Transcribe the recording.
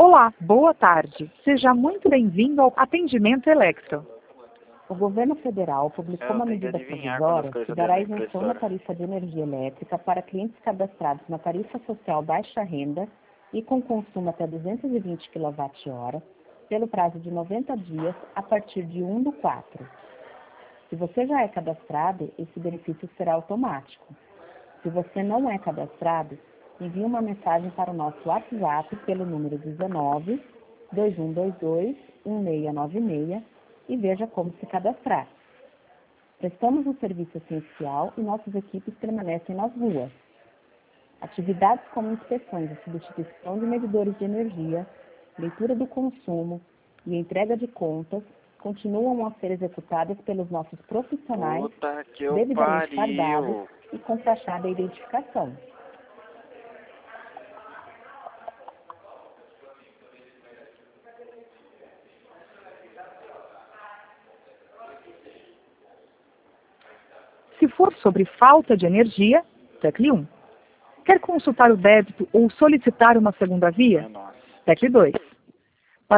Olá, boa tarde. Seja muito bem-vindo ao atendimento Electro. O governo federal publicou uma medida provisória que dará isenção na tarifa de energia elétrica para clientes cadastrados na tarifa social baixa renda e com consumo até 220 kWh, pelo prazo de 90 dias a partir de 1/4. Se você já é cadastrado, esse benefício será automático. Se você não é cadastrado, envie uma mensagem para o nosso WhatsApp pelo número 19 2122 1696 e veja como se cadastrar. Prestamos um serviço essencial e nossas equipes permanecem nas ruas. Atividades como inspeções e substituição de medidores de energia, leitura do consumo e entrega de contas continuam a ser executadas pelos nossos profissionais devidamente fardados e com fachada e identificação. Se for sobre falta de energia, tecle 1. Quer consultar o débito ou solicitar uma segunda via? Tecle 2.